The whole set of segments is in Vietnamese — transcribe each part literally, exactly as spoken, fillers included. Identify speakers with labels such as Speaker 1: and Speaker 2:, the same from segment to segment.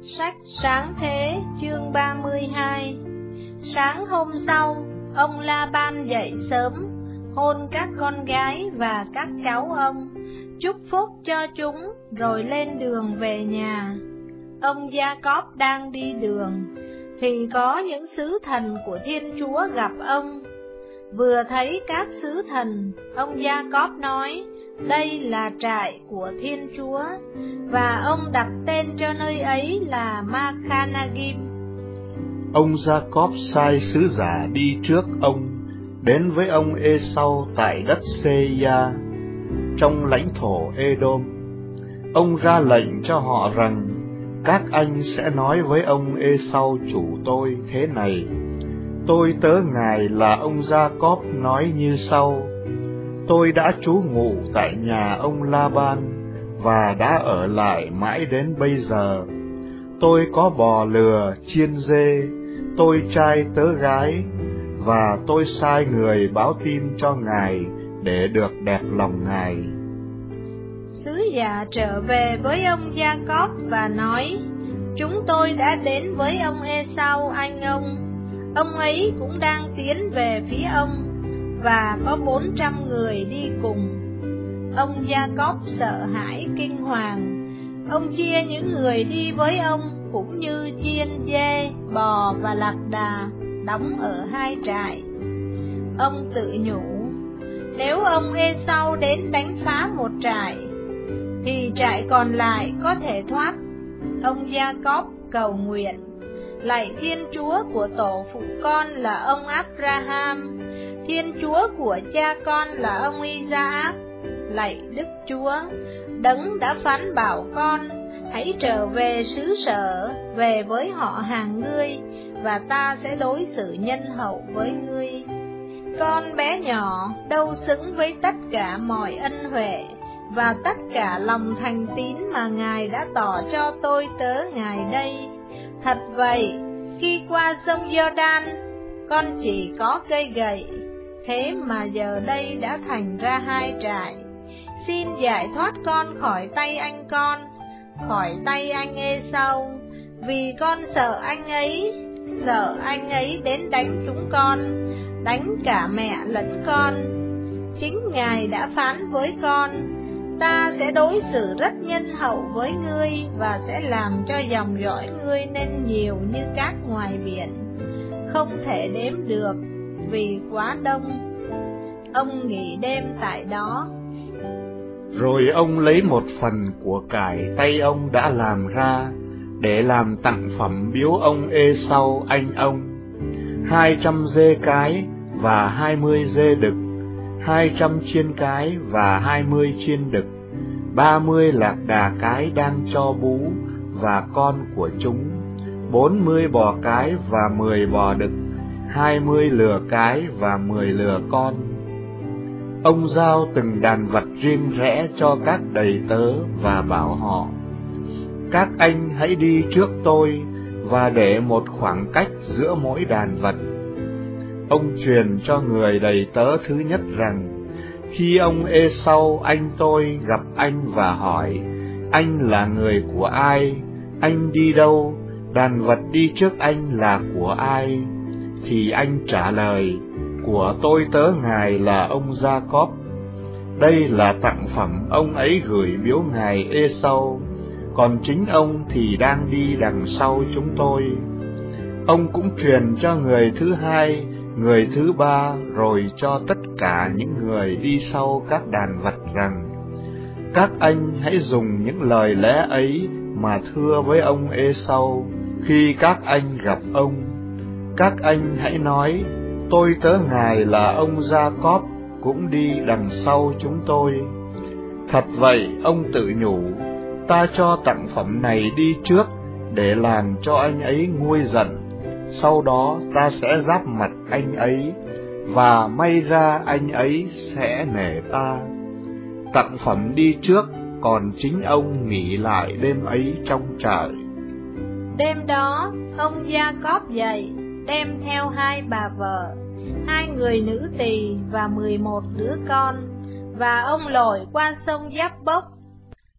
Speaker 1: Sách Sáng Thế chương ba mươi hai. Sáng hôm sau, ông La-ban dậy sớm, hôn các con gái và các cháu ông, chúc phúc cho chúng, rồi lên đường về nhà. Ông Gia-cóp đang đi đường, thì có những sứ thần của Thiên Chúa gặp ông. Vừa thấy các sứ thần, ông Gia-cóp nói, đây là trại của Thiên Chúa, và ông đặt tên cho nơi ấy là Ma-kha-na-ghim.
Speaker 2: Ông Gia-cóp sai sứ giả đi trước ông, đến với ông Ê-sau tại đất Sê-ya, trong lãnh thổ Ê-đôm. Ông ra lệnh cho họ rằng, các anh sẽ nói với ông Ê-sau chủ tôi thế này: tôi tớ ngài là ông Gia-cóp nói như sau: tôi đã trú ngụ tại nhà ông La-ban và đã ở lại mãi đến bây giờ. Tôi có bò lừa, chiên dê, tôi trai tớ gái, và tôi sai người báo tin cho ngài để được đẹp lòng ngài.
Speaker 1: Sứ giả trở về với ông Gia-cóp và nói, chúng tôi đã đến với ông Ê-sau anh ông. Ông ấy cũng đang tiến về phía ông, và có bốn trăm người đi cùng. Ông Gia-cóp sợ hãi kinh hoàng. Ông chia những người đi với ông cũng như chiên dê, bò và lạc đà, đóng ở hai trại. Ông tự nhủ, nếu ông Ê-sau đến đánh phá một trại, thì trại còn lại có thể thoát. Ông Gia-cóp cầu nguyện, lạy Thiên Chúa của tổ phụ con là ông Áp-ra-ham, Thiên Chúa của cha con là ông I-sa-ác, lạy Đức Chúa, đấng đã phán bảo con, hãy trở về xứ sở, về với họ hàng ngươi, và ta sẽ đối xử nhân hậu với ngươi. Con bé nhỏ đâu xứng với tất cả mọi ân huệ và tất cả lòng thành tín mà Ngài đã tỏ cho tôi tớ Ngài đây. Thật vậy, khi qua sông Giô-đan, con chỉ có cây gậy, thế mà giờ đây đã thành ra hai trại. Xin giải thoát con khỏi tay anh con, khỏi tay anh Ê-sau, vì con sợ anh ấy, sợ anh ấy đến đánh chúng con, đánh cả mẹ lẫn con. Chính Ngài đã phán với con, ta sẽ đối xử rất nhân hậu với ngươi, và sẽ làm cho dòng dõi ngươi nên nhiều như cát ngoài biển, không thể đếm được, vì quá đông. Ông nghỉ đêm tại đó.
Speaker 2: Rồi ông lấy một phần của cải tay ông đã làm ra, để làm tặng phẩm biếu ông Ê-sau anh ông: hai trăm dê cái và hai mươi dê đực, hai trăm chiên cái và hai mươi chiên đực, ba mươi lạc đà cái đang cho bú và con của chúng, bốn mươi bò cái và mười bò đực, hai mươi lừa cái và mười lừa con. Ông giao từng đàn vật riêng rẽ cho các đầy tớ và bảo họ: các anh hãy đi trước tôi và để một khoảng cách giữa mỗi đàn vật. Ông truyền cho người đầy tớ thứ nhất rằng, khi ông Ê-sau anh tôi gặp anh và hỏi, anh là người của ai, anh đi đâu, đàn vật đi trước anh là của ai, thì anh trả lời, của tôi tớ ngài là ông Gia-cóp. Đây là tặng phẩm ông ấy gửi biếu ngài Ê-sau, còn chính ông thì đang đi đằng sau chúng tôi. Ông cũng truyền cho người thứ hai, người thứ ba, rồi cho tất cả những người đi sau các đàn vật rằng, các anh hãy dùng những lời lẽ ấy mà thưa với ông Ê-sau khi các anh gặp ông. Các anh hãy nói, tôi tớ ngài là ông Gia-cóp, cũng đi đằng sau chúng tôi. Thật vậy, ông tự nhủ, ta cho tặng phẩm này đi trước để làm cho anh ấy nguôi giận, sau đó ta sẽ giáp mặt anh ấy, và may ra anh ấy sẽ nể ta. Tặng phẩm đi trước, còn chính ông nghỉ lại đêm ấy trong trại.
Speaker 1: Đêm đó, ông Gia-cóp dậy, đem theo hai bà vợ, hai người nữ tỳ và mười một đứa con, và ông lội qua sông Giáp-bốc.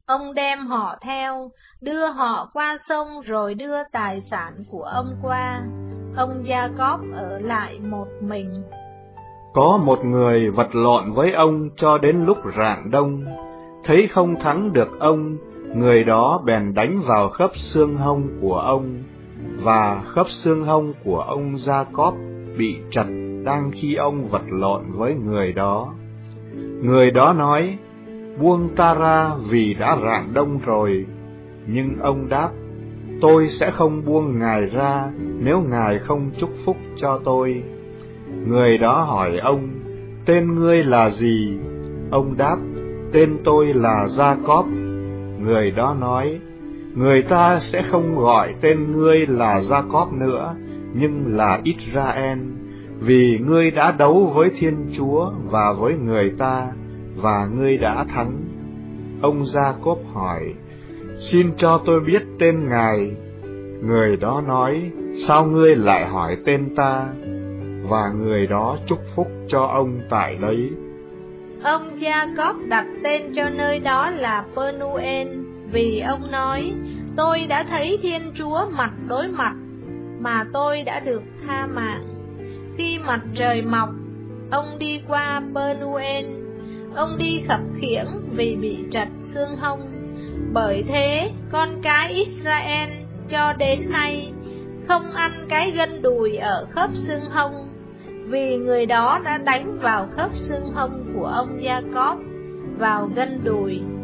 Speaker 1: ông đem họ theo, đưa họ qua sông rồi đưa tài sản của ông qua. Ông Gia-cóp ở lại một mình.
Speaker 2: Có một người vật lộn với ông cho đến lúc rạng đông, thấy không thắng được ông, người đó bèn đánh vào khớp xương hông của ông, và khớp xương hông của ông Gia-cóp bị trật đang khi ông vật lộn với người đó. Người đó nói, buông ta ra vì đã rạng đông rồi. Nhưng ông đáp, tôi sẽ không buông ngài ra nếu ngài không chúc phúc cho tôi. Người đó hỏi ông, tên ngươi là gì? Ông đáp, tên tôi là Gia-cóp. Người đó nói, người ta sẽ không gọi tên ngươi là Gia-cóp nữa, nhưng là Israel, vì ngươi đã đấu với Thiên Chúa và với người ta, và ngươi đã thắng. Ông Gia-cóp hỏi, xin cho tôi biết tên ngài. Người đó nói, sao ngươi lại hỏi tên ta? Và người đó chúc phúc cho ông tại đấy.
Speaker 1: Ông Gia-cóp đặt tên cho nơi đó là Pê-nu-en, vì ông nói, tôi đã thấy Thiên Chúa mặt đối mặt, mà tôi đã được tha mạng. Khi mặt trời mọc, ông đi qua Pê-nu-en. Ông đi khập khiễng vì bị trật xương hông. Bởi thế, con cái Israel cho đến nay không ăn cái gân đùi ở khớp xương hông, vì người đó đã đánh vào khớp xương hông của ông Gia-cóp, vào gân đùi.